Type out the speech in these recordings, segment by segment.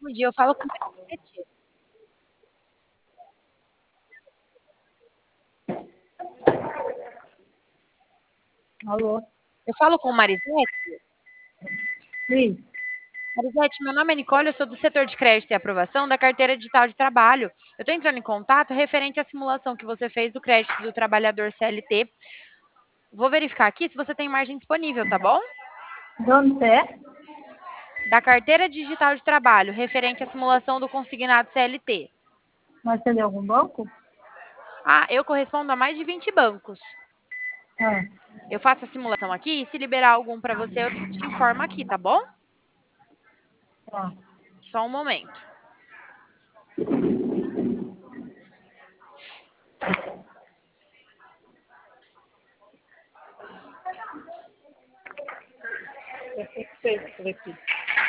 ótimo dia. Eu falo com Marisete. Alô? Eu falo com Marisete. Sim. Marisete, meu nome é Nicole, eu sou do setor de crédito e aprovação da carteira digital de trabalho. Eu estou entrando em contato referente à simulação que você fez do crédito do trabalhador CLT. Vou verificar aqui se você tem margem disponível, tá bom? De onde você é? Da carteira digital de trabalho, referente à simulação do consignado CLT. Mas você é de algum banco? Ah, eu correspondo a mais de 20 bancos. Ah, Eu faço a simulação aqui e se liberar algum para você, eu te informo aqui, tá bom? tá. Só um momento. Eu fico feio por aqui.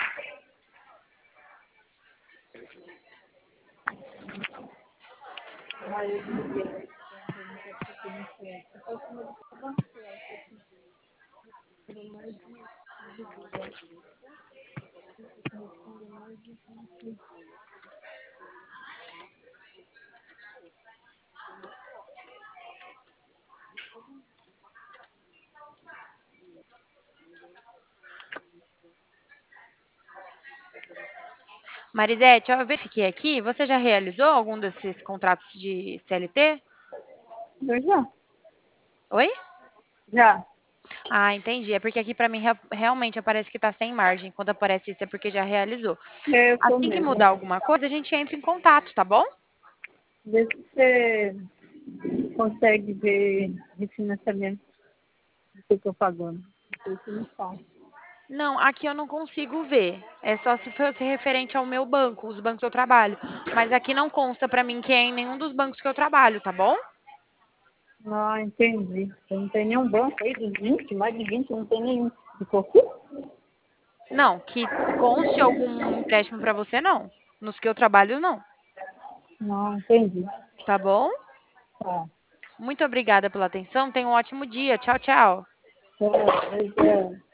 Marisete, eu verifiquei aqui. Você já realizou algum desses contratos de CLT? Eu já. Oi? Já. Ah, entendi. É porque aqui para mim realmente aparece que está sem margem. Quando aparece isso é porque já realizou. Eu sou Assim que mesmo. mudar alguma coisa, a gente entra em contato, tá bom? Vê se você consegue ver refinanciamento do que eu estou pagando. Isso não faz. Não, aqui eu não consigo ver. É só se fosse referente ao meu banco, os bancos que eu trabalho. Mas aqui não consta para mim que é em nenhum dos bancos que eu trabalho, tá bom? Ah, entendi. Você não tem nenhum banco aí dos 20, mais de 20, não tem nenhum. De qualquer? Não, que conste algum empréstimo para você, não. Nos que eu trabalho, não. Não, entendi. Tá bom? Tá. Muito obrigada pela atenção. Tenha um ótimo dia. Tchau, tchau. É.